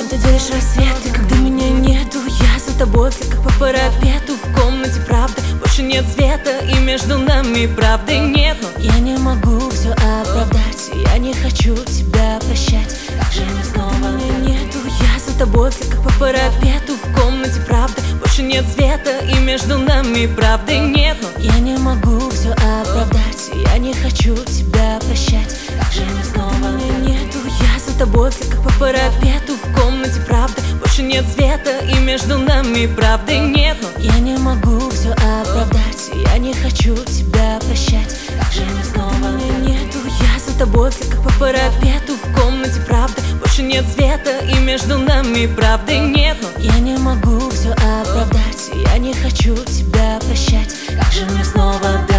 ты делишь рассветы, когда меня нету. Я за тобой вся как по парапету. В комнате правда, больше нет света, и между нами правды нет. Но я не могу все оправдать, я не хочу тебя прощать. Как же мне снова меня нету. Я за тобой вся как по парапету. В комнате правда, больше нет света, и между нами правды нет. Но я не могу все оправдать, я не хочу тебя прощать. Как же мне снова меня нету. Я за тобой вся как по парапету. В комнате правда, больше нет света, и между нами правды нет. Но я не могу все оправдать, я не хочу тебя прощать. Как же мне снова меня нету. Я за тобой вся как по парапету. В комнате правда, больше нет света, и между нами правды нет. Но я не могу все оправдать, я не хочу тебя прощать. Как же мне снова